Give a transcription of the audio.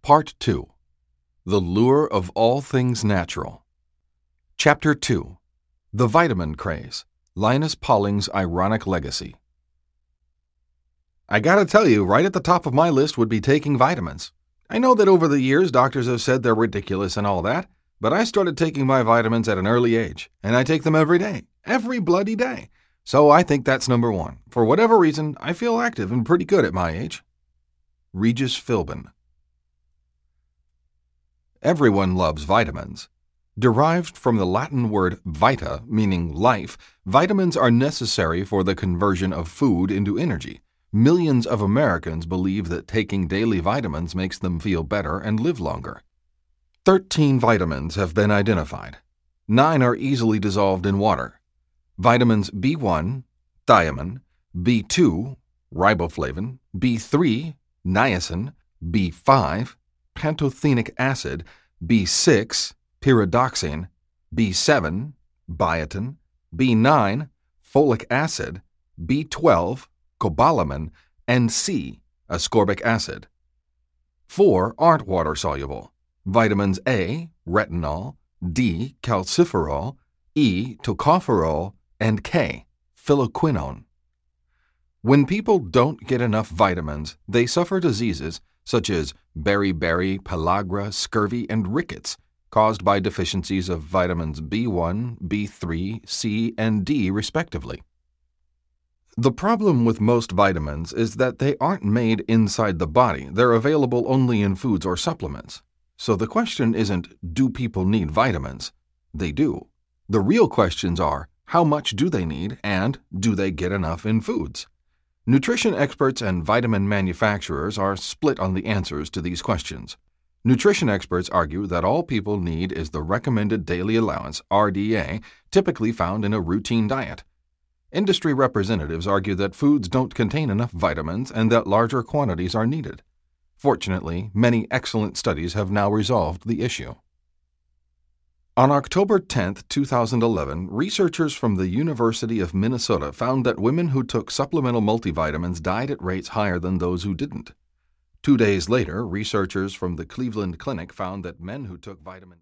Part 2. The Lure of All Things Natural. Chapter 2. The Vitamin Craze. Linus Pauling's Ironic Legacy. I gotta tell you, right at the top of my list would be taking vitamins. I know that over the years doctors have said they're ridiculous and all that, but I started taking my vitamins at an early age, and I take them every day, every bloody day. So I think that's number one. For whatever reason, I feel active and pretty good at my age. Regis Philbin. Everyone loves vitamins. Derived from the Latin word vita, meaning life, vitamins are necessary for the conversion of food into energy. Millions of Americans believe that taking daily vitamins makes them feel better and live longer. 13 vitamins have been identified. 9 are easily dissolved in water. Vitamins B1, thiamine, B2, riboflavin, B3, niacin, B5, pantothenic acid, B6, pyridoxine, B7, biotin, B9, folic acid, B12, cobalamin, and C, ascorbic acid. 4 aren't water-soluble. Vitamins A, retinol, D, calciferol, E, tocopherol, and K, phylloquinone. When people don't get enough vitamins, they suffer diseases such as beriberi, pellagra, scurvy, and rickets, caused by deficiencies of vitamins B1, B3, C, and D, respectively. The problem with most vitamins is that they aren't made inside the body. They're available only in foods or supplements. So the question isn't, do people need vitamins? They do. The real questions are, how much do they need, and do they get enough in foods? Nutrition experts and vitamin manufacturers are split on the answers to these questions. Nutrition experts argue that all people need is the recommended daily allowance, RDA, typically found in a routine diet. Industry representatives argue that foods don't contain enough vitamins and that larger quantities are needed. Fortunately, many excellent studies have now resolved the issue. On October 10, 2011, researchers from the University of Minnesota found that women who took supplemental multivitamins died at rates higher than those who didn't. 2 days later, researchers from the Cleveland Clinic found that men who took vitamin